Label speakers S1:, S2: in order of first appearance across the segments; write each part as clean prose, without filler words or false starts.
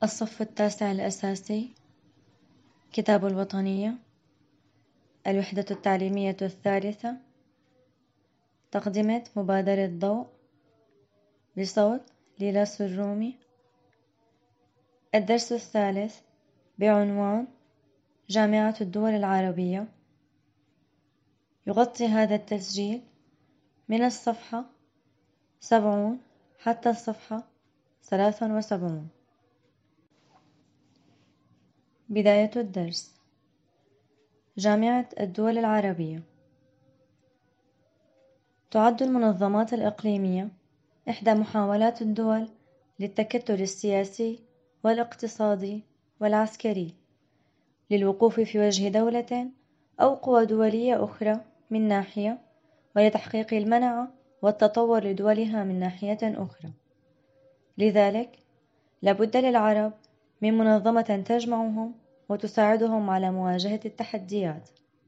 S1: الصف التاسع الأساسي. كتاب الوطنية. الوحدة التعليمية الثالثة. تقدمة مبادرة ضوء بصوت ليلى سرومي. الدرس الثالث بعنوان جامعة الدول العربية. يغطي هذا التسجيل من الصفحة 70 حتى الصفحة 73. بداية الدرس. جامعة الدول العربية. تعد المنظمات الإقليمية إحدى محاولات الدول للتكتل السياسي والاقتصادي والعسكري للوقوف في وجه دولة أو قوى دولية أخرى من ناحية، ولتحقيق المنعة والتطور لدولها من ناحية أخرى. لذلك لابد للعرب من منظمة تجمعهم وتساعدهم على مواجهة التحديات.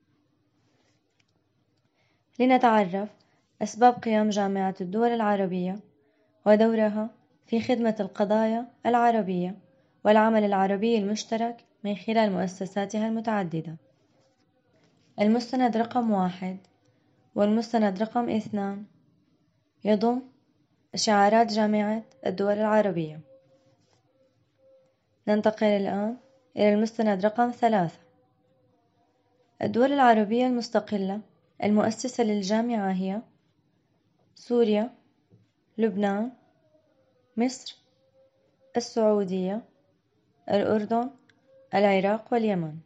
S1: لنتعرف أسباب قيام جامعة الدول العربية ودورها في خدمة القضايا العربية والعمل العربي المشترك من خلال مؤسساتها المتعددة. المستند رقم 1 والمستند رقم 2 يضم شعارات جامعة الدول العربية. ننتقل الآن إلى المستند رقم 3. الدول العربية المستقلة المؤسسة للجامعة هي سوريا، لبنان، مصر، السعودية، الأردن، العراق واليمن.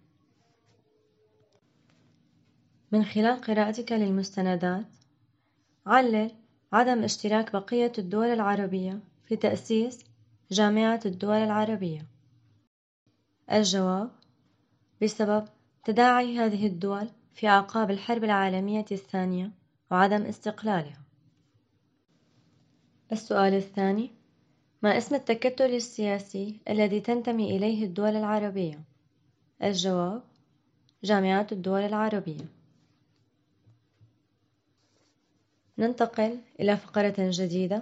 S1: من خلال قراءتك للمستندات، علل عدم اشتراك بقية الدول العربية في تأسيس جامعة الدول العربية. الجواب: بسبب تداعي هذه الدول في أعقاب الحرب العالمية الثانية وعدم استقلالها. السؤال الثاني: ما اسم التكتل السياسي الذي تنتمي إليه الدول العربية؟ الجواب: جامعة الدول العربية. ننتقل إلى فقرة جديدة.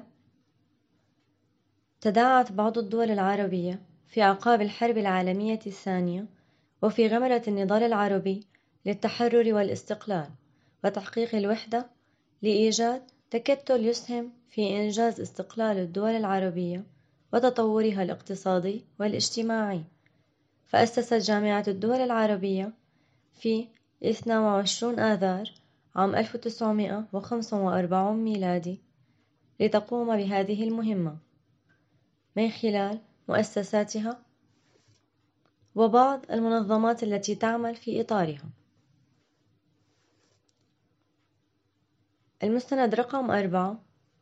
S1: تداعت بعض الدول العربية في أعقاب الحرب العالمية الثانية وفي غمرة النضال العربي للتحرر والاستقلال وتحقيق الوحدة لإيجاد تكتل يسهم في إنجاز استقلال الدول العربية وتطورها الاقتصادي والاجتماعي. فأسست جامعة الدول العربية في 22 آذار عام 1945 ميلادي لتقوم بهذه المهمة من خلال مؤسساتها وبعض المنظمات التي تعمل في إطارها. المستند رقم 4.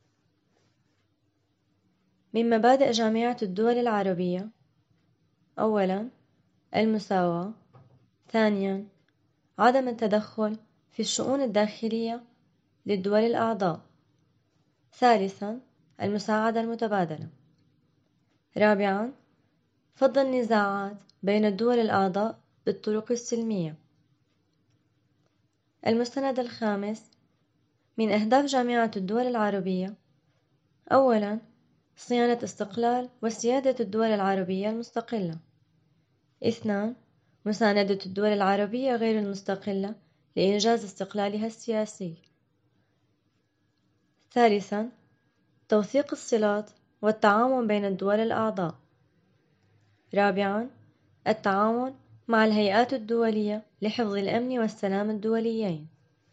S1: من مبادئ جامعة الدول العربية: أولاً المساواة، ثانياً عدم التدخل في الشؤون الداخلية للدول الأعضاء، ثالثاً المساعدة المتبادلة، رابعاً فض النزاعات بين الدول الأعضاء بالطرق السلمية. المستند الخامس. من أهداف جامعة الدول العربية: أولاً صيانة استقلال وسيادة الدول العربية المستقلة، 2. مساندة الدول العربية غير المستقلة لإنجاز استقلالها السياسي، ثالثاً توثيق الصلات والتعاون بين الدول الأعضاء، رابعاً التعاون مع الهيئات الدولية لحفظ الأمن والسلام الدوليين.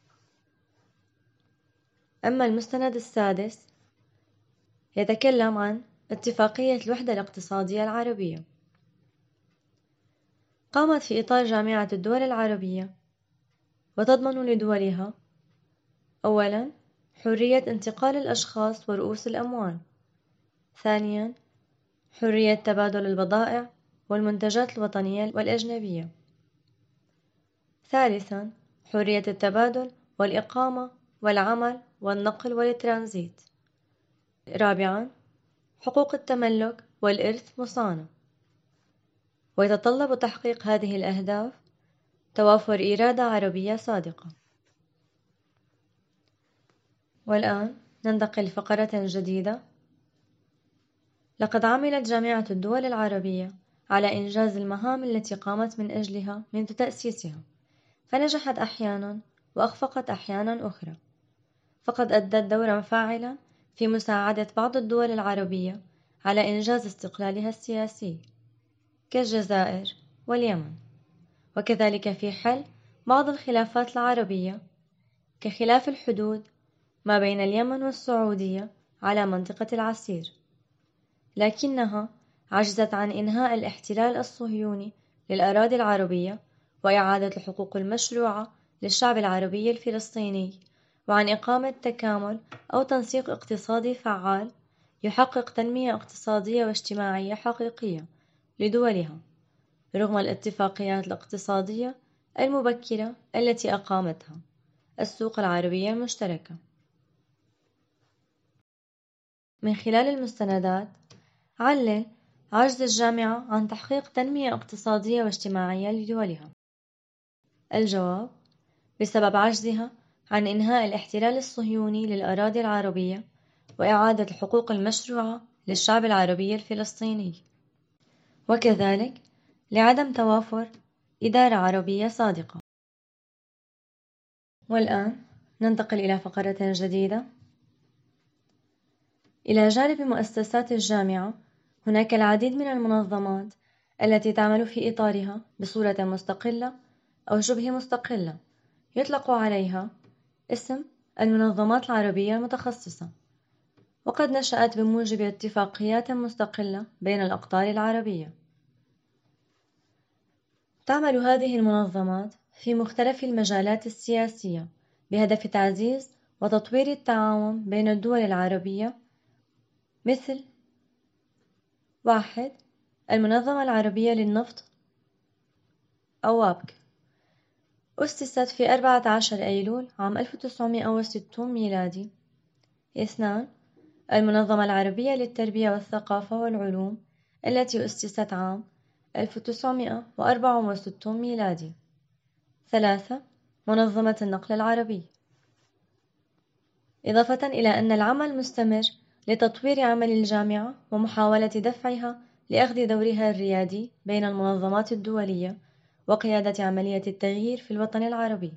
S1: أما المستند السادس يتكلم عن اتفاقية الوحدة الاقتصادية العربية. قامت في إطار جامعة الدول العربية وتضمن لدولها: أولاً حرية انتقال الأشخاص ورؤوس الأموال، ثانياً حرية تبادل البضائع والمنتجات الوطنية والأجنبية، ثالثاً حرية التبادل والإقامة والعمل والنقل والترانزيت، رابعاً حقوق التملك والإرث مصانة. ويتطلب تحقيق هذه الأهداف توافر إرادة عربية صادقة. والآن ننتقل لفقرة جديدة. لقد عملت جامعة الدول العربية على إنجاز المهام التي قامت من أجلها منذ تأسيسها، فنجحت أحيانا وأخفقت أحيانا أخرى، فقد أدت دورا فاعلا في مساعدة بعض الدول العربية على إنجاز استقلالها السياسي كالجزائر واليمن، وكذلك في حل بعض الخلافات العربية كخلاف الحدود ما بين اليمن والسعودية على منطقة العسير، لكنها عجزت عن إنهاء الاحتلال الصهيوني للأراضي العربية وإعادة الحقوق المشروعة للشعب العربي الفلسطيني، وعن إقامة تكامل أو تنسيق اقتصادي فعال يحقق تنمية اقتصادية واجتماعية حقيقية لدولها رغم الاتفاقيات الاقتصادية المبكرة التي أقامتها السوق العربية المشتركة. من خلال المستندات علل عجز الجامعة عن تحقيق تنمية اقتصادية واجتماعية لدولها. الجواب: بسبب عجزها عن إنهاء الاحتلال الصهيوني للأراضي العربية وإعادة الحقوق المشروعة للشعب العربي الفلسطيني، وكذلك لعدم توافر إدارة عربية صادقة. والآن ننتقل إلى فقرة جديدة. إلى جانب مؤسسات الجامعة، هناك العديد من المنظمات التي تعمل في إطارها بصورة مستقلة أو شبه مستقلة، يطلق عليها اسم المنظمات العربية المتخصصة، وقد نشأت بموجب اتفاقيات مستقلة بين الأقطار العربية. تعمل هذه المنظمات في مختلف المجالات السياسية بهدف تعزيز وتطوير التعاون بين الدول العربية، مثل: 1. المنظمة العربية للنفط أو وابك، أسست في 14 أيلول عام 1960 ميلادي. 2. المنظمة العربية للتربية والثقافة والعلوم، التي أسست عام 1964 ميلادي. 3. منظمة النقل العربي. إضافة إلى أن العمل مستمر لتطوير عمل الجامعة ومحاولة دفعها لأخذ دورها الريادي بين المنظمات الدولية وقيادة عملية التغيير في الوطن العربي.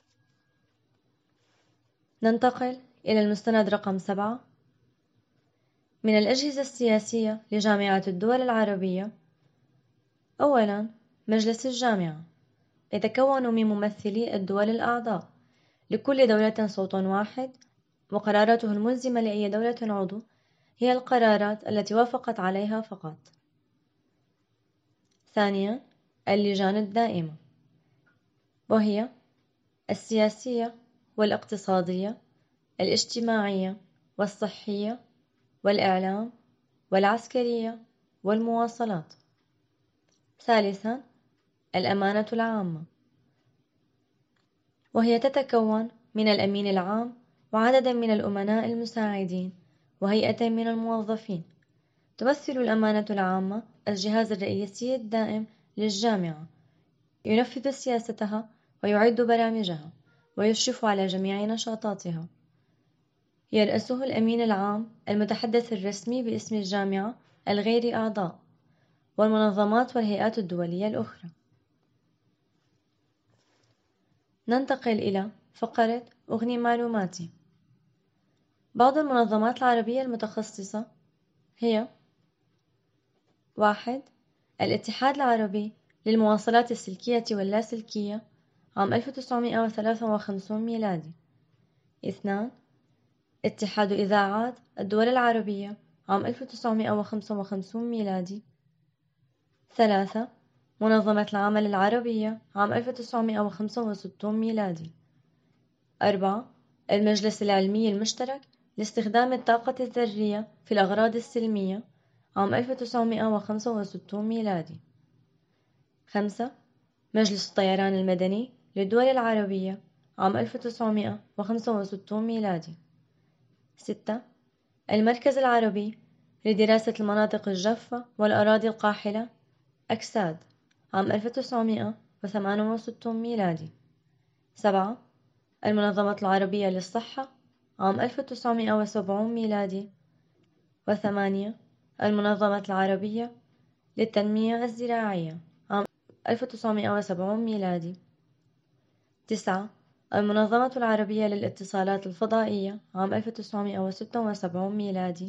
S1: ننتقل إلى المستند رقم 7. من الأجهزة السياسية لجامعة الدول العربية: أولاً، مجلس الجامعة، يتكون من ممثلي الدول الأعضاء، لكل دولة صوت واحد، وقراراته الملزمة لأي دولة عضو هي القرارات التي وافقت عليها فقط. ثانياً، اللجان الدائمة، وهي السياسية والاقتصادية، الاجتماعية والصحية والإعلام والعسكرية والمواصلات. ثالثاً، الأمانة العامة، وهي تتكون من الأمين العام وعدد من الأمناء المساعدين وهيئة من الموظفين. تمثل الأمانة العامة الجهاز الرئيسي الدائم للجامعة، ينفذ سياستها ويعد برامجها ويشرف على جميع نشاطاتها. يرأسه الأمين العام المتحدث الرسمي باسم الجامعة الغير أعضاء والمنظمات والهيئات الدولية الأخرى. ننتقل إلى فقرة أغني معلوماتي. بعض المنظمات العربية المتخصصة هي: 1. الاتحاد العربي للمواصلات السلكية واللاسلكية عام 1953 ميلادي. 2. اتحاد إذاعات الدول العربية عام 1955 ميلادي. 3. منظمة العمل العربية عام 1965 ميلادي. 4. المجلس العلمي المشترك لاستخدام الطاقة الذرية في الأغراض السلمية عام 1965 ميلادي. 5. مجلس الطيران المدني للدول العربية عام 1965 ميلادي. 6. المركز العربي لدراسة المناطق الجافة والأراضي القاحلة أكساد عام 1968 ميلادي. 7. المنظمة العربية للصحة عام 1970 ميلادي. 8. المنظمة العربية للتنمية الزراعية عام 1970 ميلادي. 9. المنظمة العربية للاتصالات الفضائية عام 1976 ميلادي.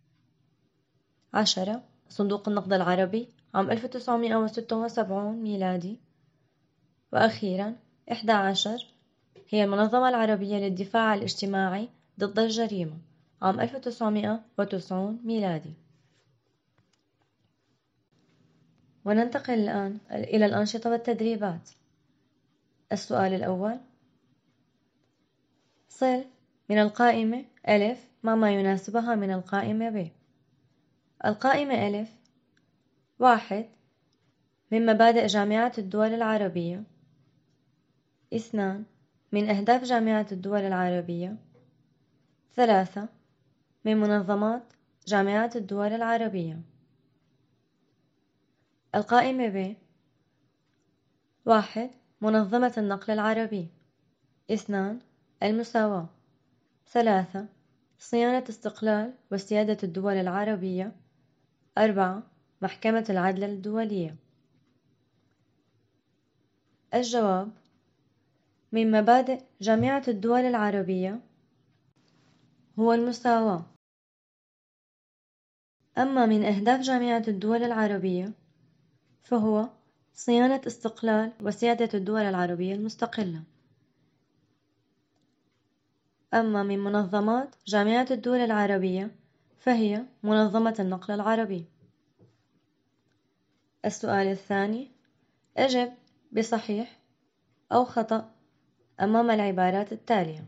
S1: 10. صندوق النقد العربي عام 1976 ميلادي. وأخيرا 11. هي المنظمة العربية للدفاع الاجتماعي ضد الجريمة عام 1990 ميلادي. وننتقل الآن إلى الأنشطة والتدريبات. السؤال الأول: صل من القائمة ألف مع ما يناسبها من القائمة ب. القائمة ألف: 1. من مبادئ جامعة الدول العربية. 2. من أهداف جامعة الدول العربية. 3. من منظمات جامعة الدول العربية. القائمة ب: 1. منظمة النقل العربي. 2. المساواة. 3. صيانة استقلال وسيادة الدول العربية. 4. محكمة العدل الدولية. الجواب: من مبادئ جامعة الدول العربية هو المساواة. أما من أهداف جامعة الدول العربية فهو صيانة استقلال وسيادة الدول العربية المستقلة. أما من منظمات جامعة الدول العربية فهي منظمة النقل العربي. السؤال الثاني: أجب بصحيح أو خطأ أمام العبارات التالية.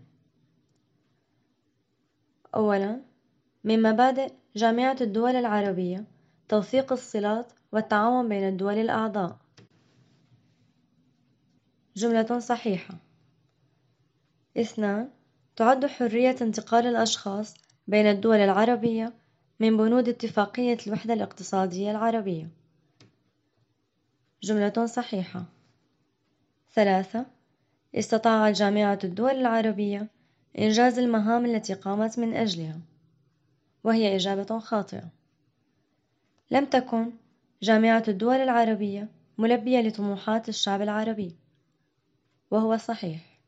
S1: أولاً: من مبادئ جامعة الدول العربية توثيق الصلات والتعاون بين الدول الأعضاء. جملة صحيحة. 2. تعد حرية انتقال الأشخاص بين الدول العربية من بنود اتفاقية الوحدة الاقتصادية العربية. جملة صحيحة. 3. استطاعت جامعة الدول العربية إنجاز المهام التي قامت من أجلها، وهي إجابة خاطئة. لم تكن جامعة الدول العربية ملبية لطموحات الشعب العربي، وهو صحيح.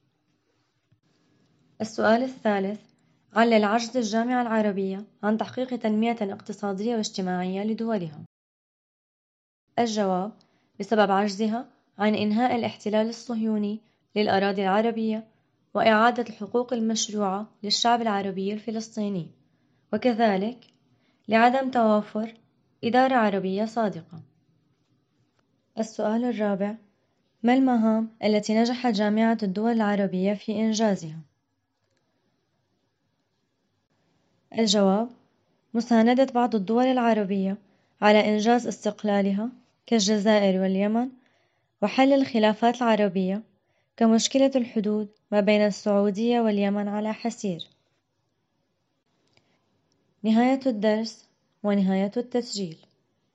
S1: السؤال الثالث: علل عجز الجامعة العربية عن تحقيق تنمية اقتصادية واجتماعية لدولها. الجواب: بسبب عجزها عن إنهاء الاحتلال الصهيوني للأراضي العربية وإعادة الحقوق المشروعة للشعب العربي الفلسطيني، وكذلك لعدم توافر إدارة عربية صادقة. السؤال الرابع: ما المهام التي نجحت جامعة الدول العربية في إنجازها؟ الجواب: مساندة بعض الدول العربية على إنجاز استقلالها كالجزائر واليمن، وحل الخلافات العربية كمشكلة الحدود ما بين السعودية واليمن على حسير. نهاية الدرس ونهاية التسجيل.